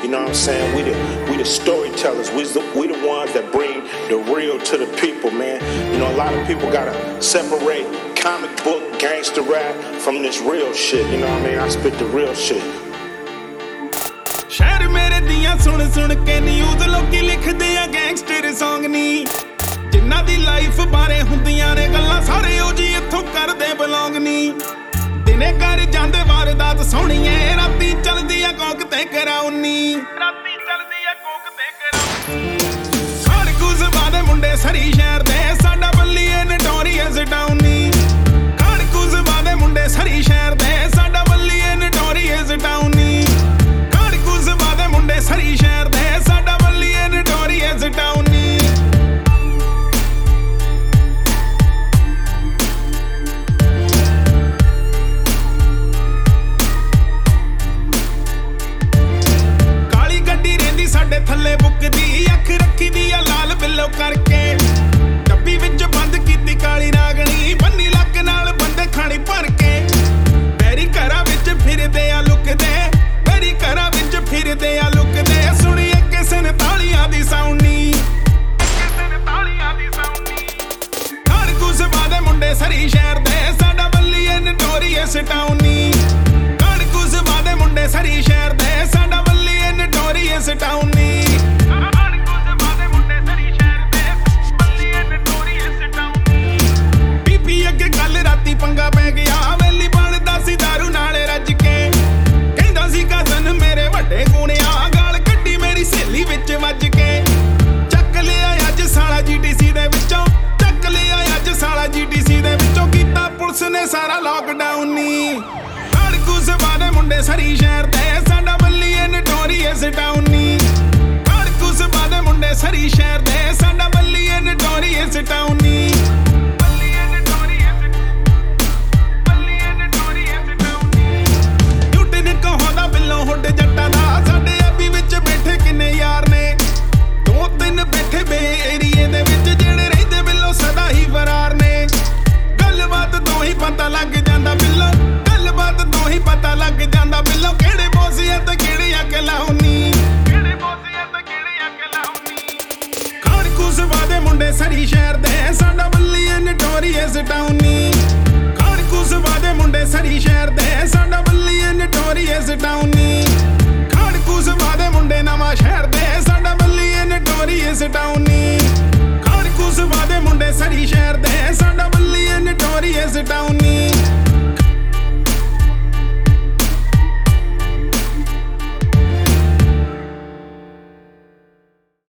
You know what I'm saying? We the storytellers. We the ones that bring the real to the people, man. You know, a lot of people gotta separate comic book gangster rap from this real shit. You know what I mean? I spit the real shit. ਸ਼ਹਿਰ ਮੇਰੇ ਦੀਆਂ ਸੁਣ ਸੁਣ ਕੇ news ਲੋਕੀ ਲਿਖਦੇ ਆ gangster song ਨੀ ਜਿਨ੍ਹਾਂ ਦੀ ਲਾਈਫ ਬਾਰੇ ਹੁੰਦੀਆਂ ਨੇ ਗੱਲਾਂ ਸਾਰੇ ਉਹ ਜੀ ਇੱਥੋਂ ਕਰਦੇ ਬਿਲੋਂਗ ਨੀ ਦਿਨੇ ਕਰ ਜਾਂਦੇ ਵਾਰਦਾਤ ਸੋਹਣੀਏ ਰਾਤੀ ਚੱਲਦੀ ਆ ਕੋਕ ਤੇ ਕਰਾਉਣੀ ਰਾਤੀ ਚੱਲਦੀ ਆ ਕੋਕ ਤੇ ਕਰਾਉਣੀ ਖੜਕੂਸ ਬਾਦੇ ਮੁੰਡੇ ਸਰੀ ਸ਼ਹਿਰ ਦੇ ਸਾਡਾ ਬੱਲੀਏ ਨਟੋਰੀਅਸ ਡਾਊਨੀ ਖੜਕੂਸ ਬਾਦੇ ਮੁੰਡੇ ਸਰੀ ਸ਼ਹਿਰ ਦੇ ਸਾਡਾ ਬੱਲੀਏ ਨਟੋਰੀਅਸ ਡਾਊਨੀ ਦੇ ਮੁੰਡੇ ਸਰੀ ਸ਼ਹਿਰ ਦੇ ਸਾਡਾ ਬੱਲੀਏ ਨਟੋਰੀਅਸ ਡਾਊਨੀ ਕਾਲੀ ਗੱਡੀ ਰਹਿੰਦੀ ਸਾਡੇ ਥੱਲੇ ਬੁੱਕਦੀ ਅੱਖ ਰੱਖੀ ਦੀ ਆ ਲਾਲ ਬਿੱਲੋ ਕਰਕੇ ਡੱਬੀ ਵਿੱਚ ਬੰਦ ਕੀਤੀ ਕਾਲੀ ਰਾਗਣੀ ਬੰਨੀ ਲੱਕ ਨਾਲ ਬੰਦੇ ਖਾਣੀ ਭਰ ਕੇ ਬੈਰੀ ਘਰਾਂ ਵਿੱਚ ਫਿਰਦੇ ਆ ਲੁਕਦੇ ਬੈਰੀ ਘਰਾਂ ਵਿੱਚ ਫਿਰਦੇ ਆ ਲੁਕਦੇ ਸੁਣੀਏ ਕਿਸੇ ਨੇ ਤਾਲੀਆਂ ਦੀ ਸਾਉਣੀ ਖੜਕੂਸ ਬਾਦੇ ਮੁੰਡੇ ਸਰੀ ਸ਼ਹਿਰ ਦੇ ਸਾਡਾ ਬੱਲੀਏ ਨਟੋਰੀਅਸ ਡਾਊਨੀ ਖੜਕੂਸ ਬਾਦੇ ਮੁੰਡੇ ਸਰੀ ਸ਼ਹਿਰ ਦੇ ਸਾਡਾ ਬੱਲੀਏ ਨਟੋਰੀਅਸ ਡਾਊਨੀ ਬੀਪੀ ਅੱਗੇ ਕੱਲ ਰਾਤੀ ਪੰਗਾ ਪੈ ਗਿਆ ਵੇਲੀ ਬਣਦਾ ਸੀ ਦਾਰੂ ਨਾਲੇ ਰੱਜ ਕੇ ਕਹਿੰਦਾ ਸੀ ਕਜ਼ਨ ਮੇਰੇ ਵੱਡੇ ਗੁਣਿਆ ਗਾਲ ਕੱਢੀ ਮੇਰੀ ਸਹੇਲੀ ਵਿੱਚ ਵੱਜ ਕੇ ਚੱਕ ਲਿਆ ਅੱਜ ਸਾਲਾ ਜੀਟੀਸੀ ਦੇ ਵਿੱਚੋਂ ਚੱਕ ਲਿਆ ਅੱਜ ਸਾਲਾ ਜੀਟੀਸੀ ਦੇ ਵਿੱਚੋਂ ਕੀਤਾ ਪੁਲਿਸ ਨੇ ਸਾਰਾ ਲੋਕਡਾਊਨ ਨੀ ਖੜਕੂਸ ਬਾਦੇ ਮੁੰਡੇ ਸਰੀ ਸ਼ਹਿਰ ਦੇ ਸਾਡਾ ਬੱਲੀਏ ਨਟੋਰੀਅਸ ਡਾਊਨੀ ਖੜਕੂਸ ਬਾਦੇ ਮੁੰਡੇ ਸਰੀ ਸ਼ਹਿਰ ਦੇ ਸਾਡਾ ਬੱਲੀਏ ਨਟੋਰੀਅਸ ਡਾਊਨੀ ਹੁੱਡ ਜੱਟਾਂ ਦਾ ਸਾਡੇ ਐਬੀ ਵਿੱਚ ਬੈਠੇ ਕਿੰਨੇ ਯਾਰ ਨੇ ਦੋ ਤਿੰਨ ਬੈਠੇ ਬੇ ਏਰੀਏ ਦੇ ਵਿੱਚ ਜਿਹੜੇ ਰਹਿੰਦੇ ਬਿੱਲੋ ਸਦਾ ਹੀ ਫਰਾਰ ਨੇ ਗੱਲਬਾਤ ਤੋਂ ਹੀ ਪਤਾ ਲੱਗ ਜਾਂਦਾ ਬਿੱਲੋ ਗੱਲਬਾਤ ਤੋਂ ਹੀ ਪਤਾ ਲੱਗ ਜਾਂਦਾ ਬਿੱਲੋ ਕਿਹੜੇ ਬੋਸੀਏ ਤੇ ਕਿਹੜੀ ਅੱਗ ਲਾਉਣੀ ਕਿਹੜੇ ਬੋਸੀਏ ਤੇ ਕਿਹੜੀ ਅੱਗ ਲਾਉਣੀ ਖੜਕੂਸ ਬਾਦੇ ਮੁੰਡੇ ਸਰੀ ਸ਼ਹਿਰ ਦੇ ਸਾਡਾ ਬੱਲੀਏ ਨਟੋਰੀਅਸ ਡਾਊਨੀ ਖੜਕੂਸ ਬਾਦੇ ਮੁੰਡੇ ਸਰੀ ਸ਼ਹਿਰ ਦੇ ਸਾਡਾ ਬੱਲੀਏ ਨਟੋਰੀਅਸ ਡਾਊਨੀ ਖੜਕੂਸ ਬਾਦੇ ਮੁੰਡੇ ਨਵਾਂ ਸ਼ਹਿਰ ਦੇ ਸਾਡਾ ਬੱਲੀਏ ਨਟੋਰੀਅਸ ਡਾਊਨੀ ਖੜਕੂਸ ਬਾਦੇ ਮੁੰਡੇ ਸਰੀ ਸ਼ਹਿਰ ਦੇ ਸਾਡਾ ਬੱਲੀਏ ਨਟੋਰੀਅਸ ਡਾਊਨੀ